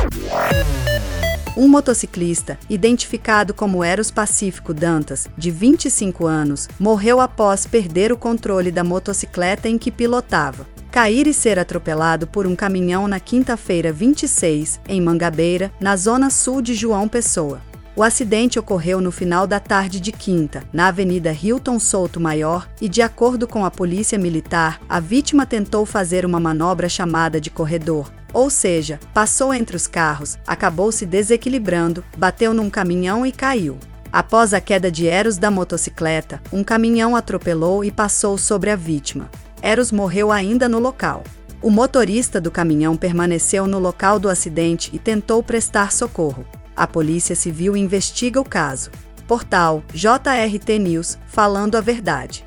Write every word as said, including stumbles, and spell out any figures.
Um motociclista, identificado como Eros Pacífico Dantas, de vinte e cinco anos, morreu após perder o controle da motocicleta em que pilotava, cair e ser atropelado por um caminhão na quinta-feira vinte e seis, em Mangabeira, na zona sul de João Pessoa. O acidente ocorreu no final da tarde de quinta, na Avenida Hilton Souto Maior, e de acordo com a Polícia Militar, a vítima tentou fazer uma manobra chamada de corredor, ou seja, passou entre os carros, acabou se desequilibrando, bateu num caminhão e caiu. Após a queda de Eros da motocicleta, um caminhão atropelou e passou sobre a vítima. Eros morreu ainda no local. O motorista do caminhão permaneceu no local do acidente e tentou prestar socorro. A Polícia Civil investiga o caso. Portal J R T News, falando a verdade.